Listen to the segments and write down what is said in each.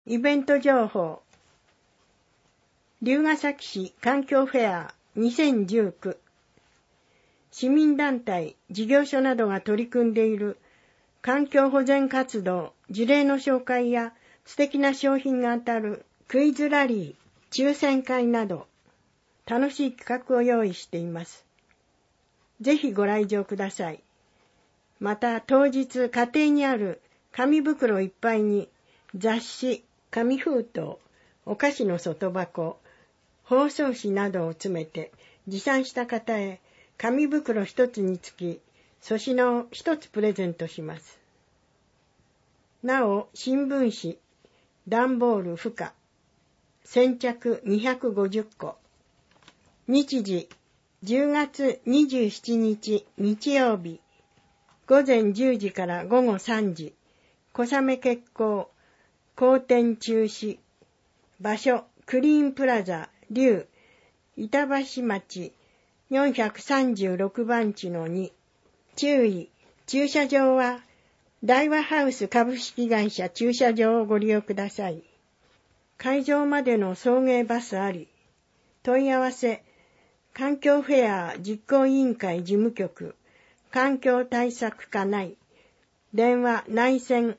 イベント情報。龍ケ崎市環境フェア2019。市民団体、事業所などが取り組んでいる環境保全活動、事例の紹介や素敵な商品が当たるクイズラリー、抽選会など楽しい企画を用意しています。ぜひご来場ください。また当日家庭にある紙袋いっぱいに雑誌、紙封筒、お菓子の外箱、包装紙などを詰めて持参した方へ紙袋一つにつき粗品を一つプレゼントします。なお、新聞紙、段ボール付加、先着250個。日時、10月27日日曜日、午前10時から午後3時、小雨決行、好天中止。場所、クリーンプラザ、龍、板橋町、436番地の2。注意、駐車場は、大和ハウス株式会社駐車場をご利用ください。会場までの送迎バスあり。問い合わせ、環境フェア実行委員会事務局、環境対策課内。電話内線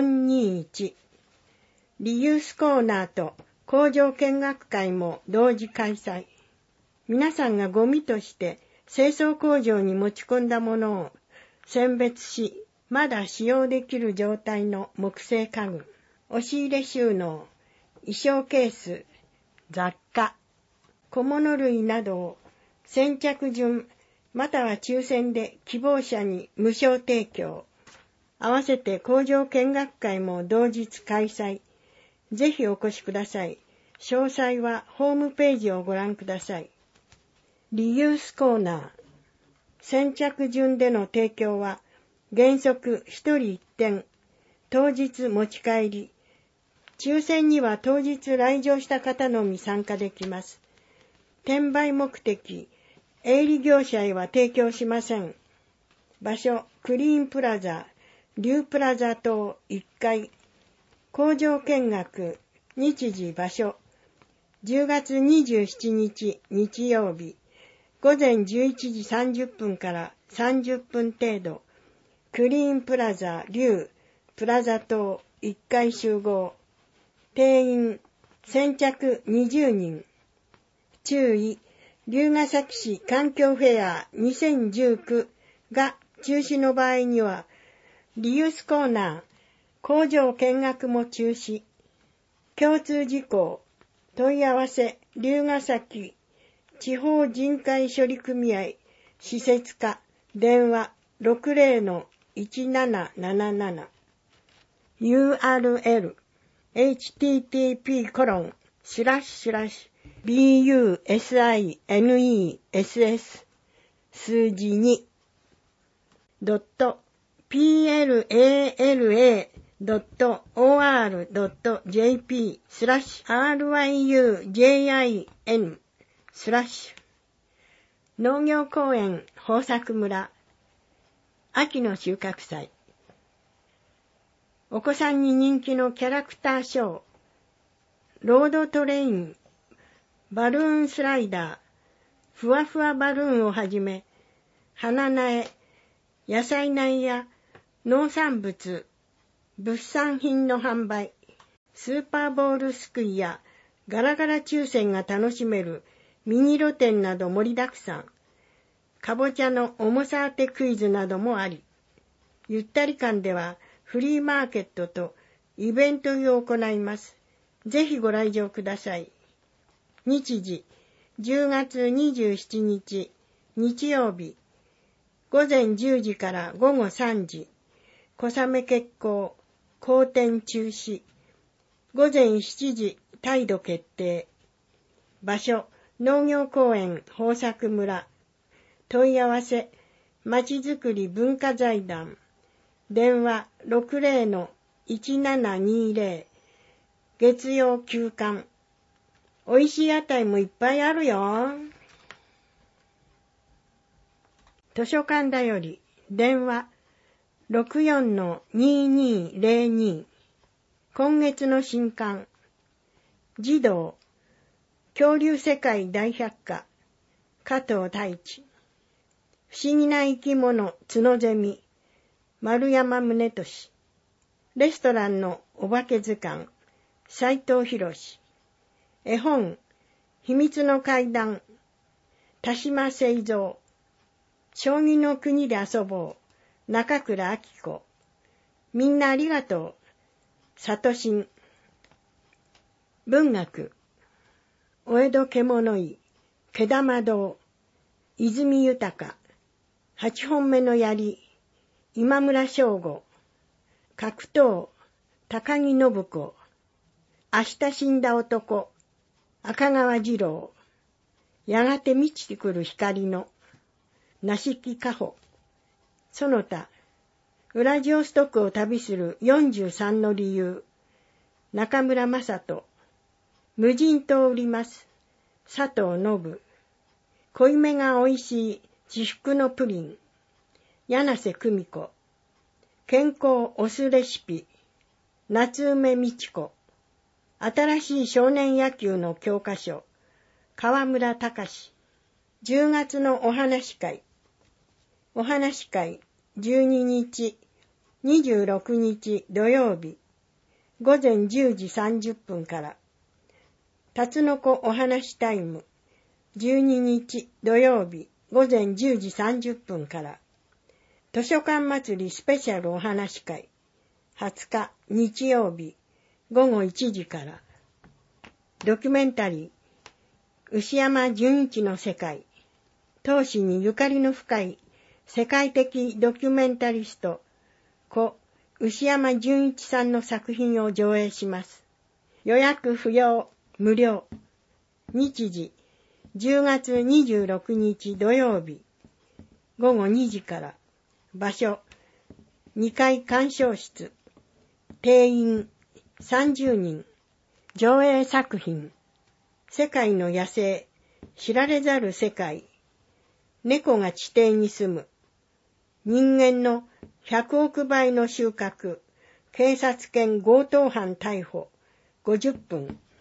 421。リユースコーナーと工場見学会も同時開催。皆さんがゴミとして清掃工場に持ち込んだものを選別し、まだ使用できる状態の木製家具、押し入れ収納、衣装ケース、雑貨、小物類などを先着順または抽選で希望者に無償提供。合わせて工場見学会も同日開催。ぜひお越しください。詳細はホームページをご覧ください。リユースコーナー。先着順での提供は原則1人1点。当日持ち帰り。抽選には当日来場した方のみ参加できます。転売目的、営利業者へは提供しません。場所、クリーンプラザ、龍プラザ棟1階。工場見学、日時場所、10月27日日曜日、午前11時30分から30分程度、クリーンプラザ龍プラザ棟1階集合。定員先着20人。注意、龍ケ崎市環境フェア2019が中止の場合には、リユースコーナー、工場見学も中止。共通事項、問い合わせ、龍ケ崎地方人海処理組合施設課、電話 60-1777。URL、http://business 数字2 .pla.or.jp/ryujin/ 農業公園豊作村秋の収穫祭。お子さんに人気のキャラクターショー、ロードトレイン、バルーンスライダー、ふわふわバルーンをはじめ、花苗、野菜苗や農産物、物産品の販売、スーパーボールすくいやガラガラ抽選が楽しめるミニ露店など盛りだくさん、かぼちゃの重さ当てクイズなどもあり、ゆったり館ではフリーマーケットとイベントを行います。ぜひご来場ください。日時、10月27日日曜日、午前10時から午後3時、小雨決行、好天中止。午前7時、態度決定。場所、農業公園豊作村。問い合わせ、まちづくり文化財団。電話 60-1720。月曜休館。おいしい屋台もいっぱいあるよ。図書館だより電話 64-2202。 今月の新刊、児童、恐竜世界大百科、加藤太一。不思議な生き物、角ゼミ、丸山宗俊。レストランのお化け図鑑、斉藤博。絵本、秘密の階段、田島清三。将棋の国で遊ぼう、中倉明子。みんなありがとう、里心。文学、お江戸獣医、毛玉堂、泉豊、8本目の槍、今村翔吾、格闘、高木信子、明日死んだ男、赤川次郎、やがて満ちてくる光の、梨木加穂、その他、ウラジオストクを旅する43の理由、中村正人、無人島売ります、佐藤信、濃いめが美味しい至福のプリン、柳瀬久美子、健康お酢レシピ、夏梅美智子、新しい少年野球の教科書、河村隆。10月のお話会。お話会12日、26日土曜日、午前10時30分から。タツノコお話タイム、12日土曜日、午前10時30分から。図書館祭りスペシャルお話会、20日日曜日、午後1時から。ドキュメンタリー、牛山純一の世界。当時にゆかりの深い世界的ドキュメンタリスト、故牛山純一さんの作品を上映します。予約不要、無料。日時、10月26日土曜日、午後2時から。場所、2階鑑賞室。定員、30人。上映作品、世界の野生、知られざる世界。猫が地底に住む。人間の100億倍の収穫。警察犬強盗犯逮捕。50分。